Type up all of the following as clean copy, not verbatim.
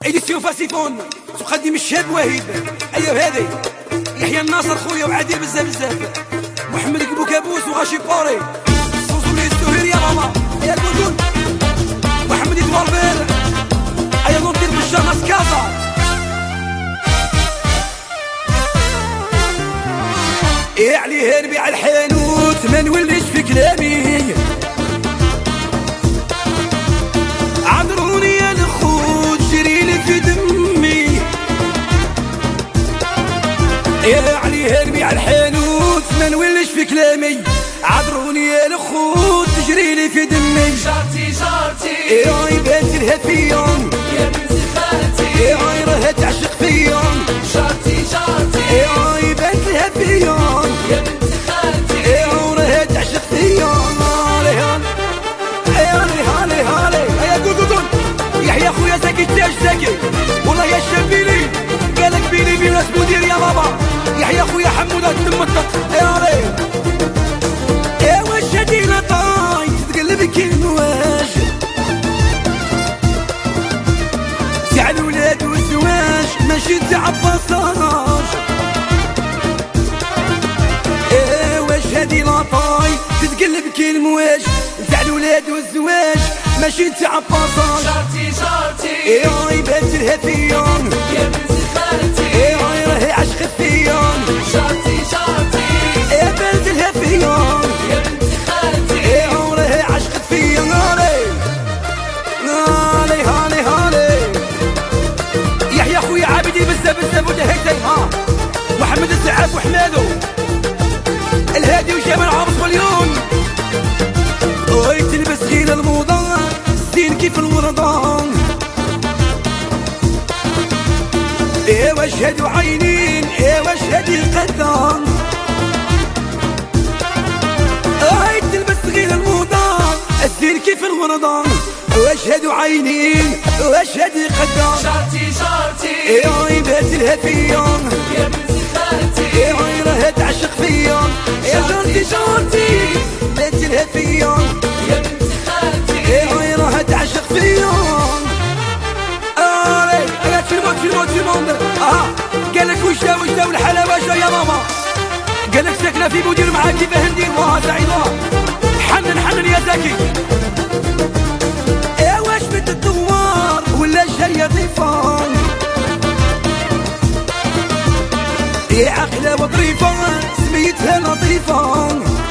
ايديسيون فاسيفون تقدم الشاب وهيب. ايوا هذه يحيى الناصر خويا وعادل بزاف بزاف، محمد كبو كابوس وغاشي بوري سوزولي السهير يا ماما يا البودون، محمد يدوار بير ايا نوطير بالجامعة كازا. يا علي هربي على الحانوت ما نوليش في كلامي، عذروني يا الخوت جريلي في دمي. يا علي هربي على الحانوت ما نوليش في كلامي، عذروني يا الخوت تجريلي في دمي. جارتي جارتي يا يبان لها فيا يا بنت خالتي، يا راها تعشق فيا. جارتي جارتي يا يبان لها فيا يا بنت خالتي، يا راها تعشق فيا. يا قول يحيى خويا زكي تاج زكي والله يا شابيلي قالك بيني بين ناس مدير يا بابا. يحيى خويا حمودة تمطق يا ري يا واش هادي لا طاي تتقلب كي النواج تاع الولاد والزواج ماشي تاع الباصاج. يا واش هادي لا طاي تتقلب كي المواج تاع الولاد والزواج ماشي تاع الباصاج. جارتي جارتي يا يبان لها فيا يا بنت خالتي، يا راهي عشقت فيا. جارتي جارتي يا بنت لها فيا يا بنت خالتي، يا راهي عشقت فيا. هالي يحيى خويا عابدي بزاف بزاف ودهيتي ها محمد السعاف وحمادو الهادي وجمال عابس مليون. وي تلبس غير الموضة الزين كيف الورضان. ايه واش هادو عينين ايه واش هادي القدام. اي تلبس غير الموضة الزين كيف الورضان. واش هادو عينين واش هادي قدام. جارتي جارتي ايه يبات لها فيا يا بنت خالتي، ايه راها تعشق فيا. يا جارتي جارتي بات لها فيا يا بنت خالتي، ايه راها تعشق فيا. انا تلمون قالك وش داو الحلاوه جا يا ماما، قالك ساكنه في مدير معاك كيفاه ندير وها سعيده حنن يا زكي. ايه واش بنت الدوار ولا جايه ضيفان. ايه عقله وظريفه سميتها لطيفه.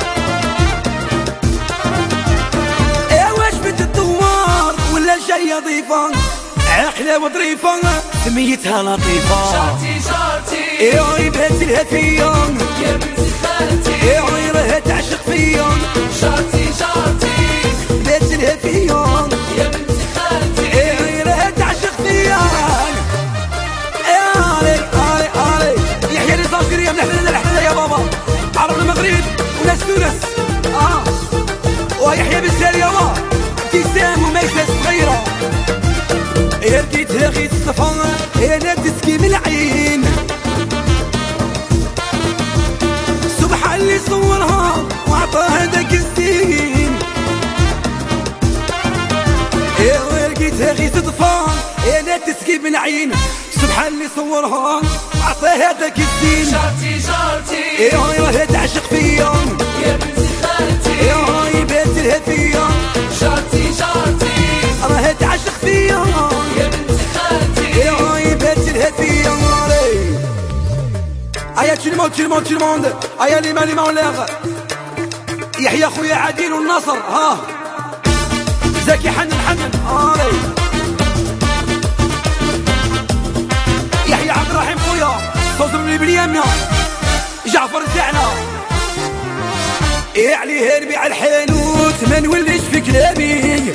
ايه واش بنت الدوار ولا جايه ضيفه، عقله وظريفه سميتها لطيفه. جارتي جارتي ايه يبات لها فيا يا بنت خالتي، ايه راها تعشق فيا. جارتي جارتي بات لها فيا يا بنت خالتي، ايه راها تعشق فيا. علي يحيى الجزائرية من الحلال للحلال يا بابا، عرب المغرب وناس تونس ويحيى بالسارية ابتسام وميسة صغيرة. يا لقيتها غير الصفا انا تسكي من العين، سبحان اللي صورها وعطاها داك الزين. يا لقيتها غير صدفة انا تسكي من العين، سبحان اللي صورها وعطاها داك الزين. جارتي جارتي يا راها تعشق فيا يا بنت خالتي، يا يبات لها فيا. جارتي جارتي راها تعشق فيا يا بنت خالتي، يا يبات لها فيا. ايا تشلمون ايا لي ما ولا يحيى خويا عادل والنصر ها زكي حنن يحيى عبد الرحيم خويا صوت من البنيامة جعفر تاعنا. يا علي هربي على الحانوت ما نوليش في كلامي،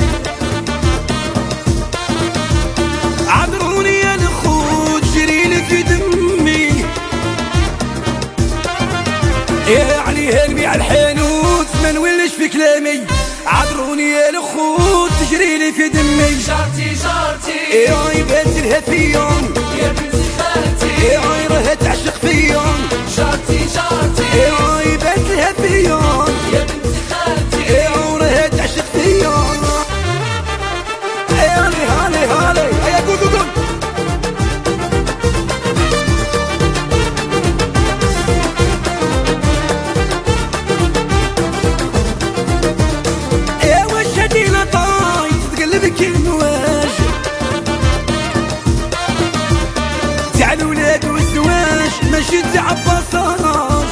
عذروني يا الخوت جريلي في دمي. يا علي هربي على الحانوت ما نوليش في كلامي، عذروني يا الخوت تجريلي في دمي. جارتي جارتي يا يبات لها فيا يا بنت خالتي، يا راها تعشق فيا. جارتي جارتي يا يبات لها فيا يا بنت خالتي، يا راها تعشق فيا. هالي يا قول بكي المواج تاع الولاد والزواج ماشي تاع باساج.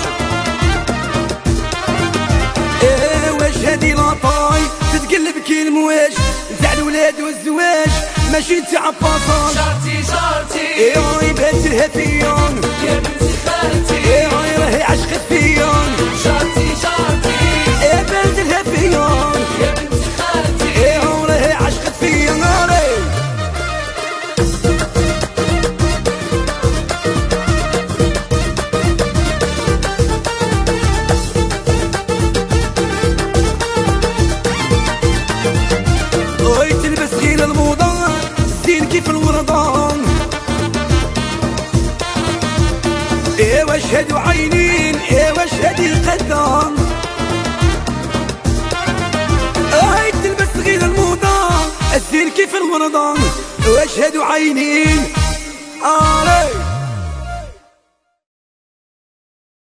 واش هادي لاطاي تتقلب كي المواج تاع الولاد والزواج ماشي تاع باساج. جارتي جارتي ايه بات لها فيا يا بنتي خالتي ايه راهي عشقت فيا. جارتي جارتي ايه بات لها فيا يا بنتي خالتي ايه راهي عشقت فيا ناري. تلبس غير الموضة زين كيف الوردان. ايه واش هادو عينين ايه واش هادي القدام. تلبس غير الموضة زين كيف الوردان واش هادو عينين.